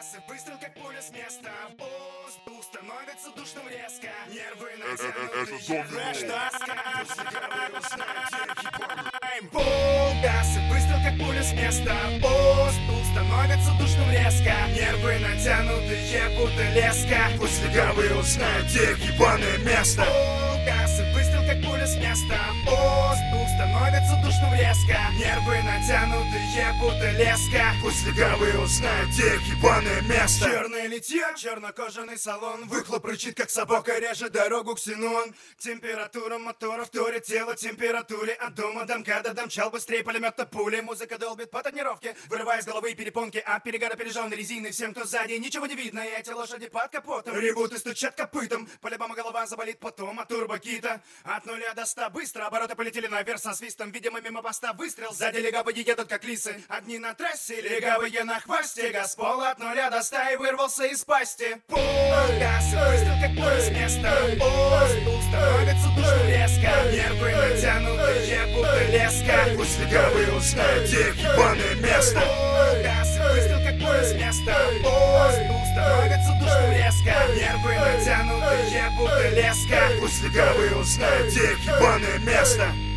Газ и выстрел, как пуля с места. Воздух становится душным резко. Нервы натянутые, газ и выстрел, как пуля с места. Воздух становится душным резко. Нервы натянутые, будто леска. Пусть легавые узнают, где ебаное место. Газ и выстрел, как пуля с места. Воздух становится душным резко. Нервы натянутые, будто леска. Пусть легавые узнают, где ебаное место. Черное литье, чернокожаный салон. Выхлоп рычит, как собака, режет дорогу ксенон. Температура мотора вторит тело температуре. От дома до МКАДа домчал быстрее пулемета пули. Музыка долбит по тонировке, вырывая из головы перепонки. От перегара пережженной резины. Всем, кто сзади, ничего не видно. И эти лошади под капотом ревут и стучат копытом. По-любому голова заболит потом от турбокита. От 0 до 100 быстро, обороты полетели наверх со свистом. Видимо, мимо поста выстрел. Сзади легавые едут, как лисы. Одни на трассе, легавые на хвосте. Газ пол от 0 до 100 и вырвался из пасти. Газ и выстрел, как пуля с места. Воздух становится душным резко. Нервы натянутые, будто леска. Пусть легавые узнают, где ебаное место. Газ и выстрел, как пуля с места. Воздух становится душным резко. Нервы натянутые, будто леска. Пусть легавые узнают, где ебаное место.